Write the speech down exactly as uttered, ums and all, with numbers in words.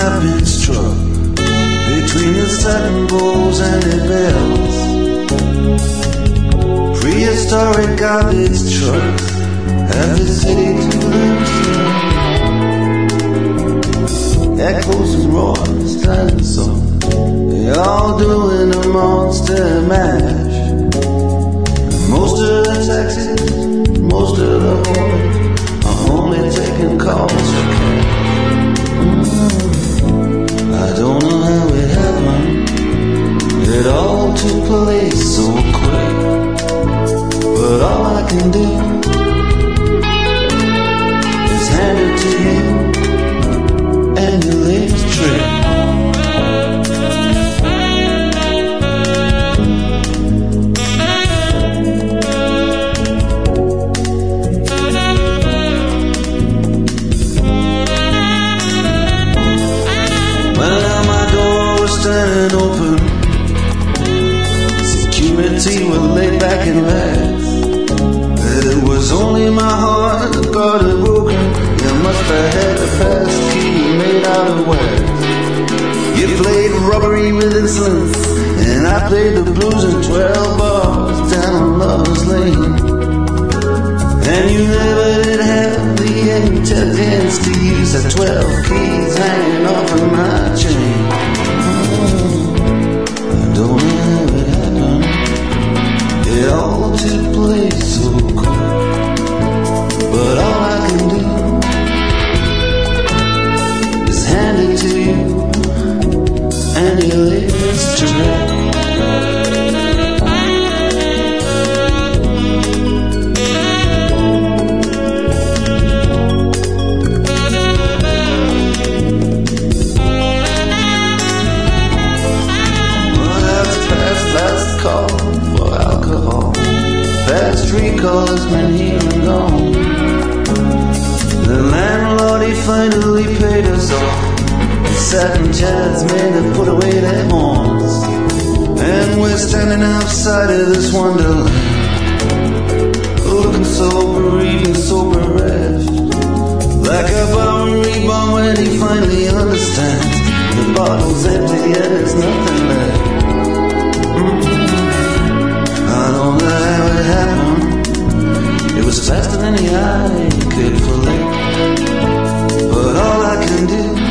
I've been struck between the satin bowls and the bells. Prehistoric garbage trucks have the city to themselves. Echoes and roars, dinosaurs, they all doing a monster mash. Most of the taxis, most of the homies are only taking calls for cash. I don't know how it happened. It all took place so quick. But all I can do is hand it to you and your latest trick. Standing open, security were laid back in rags. It was only my heart that got it broken. You must have had the pass key made out of wax. You played robbery with insolence, and I played the blues in twelve bars down on Lover's Lane. And you never did have the intelligence to use the twelve keys hanging off of my chain. Don't know how it happened. It all took place so quick. But all I can do is hand it to you and your latest track. Last call for alcohol. Fast recalls been here and gone. The landlord, he finally paid us off. The satin chairs made to put away their horns. And we're standing outside of this wonderland, looking so bereaved and so bereft, like a bum reborn when he finally understands the bottle's empty and there's nothing left. I don't know how it happened. It was faster than the eye could collect. But all I can do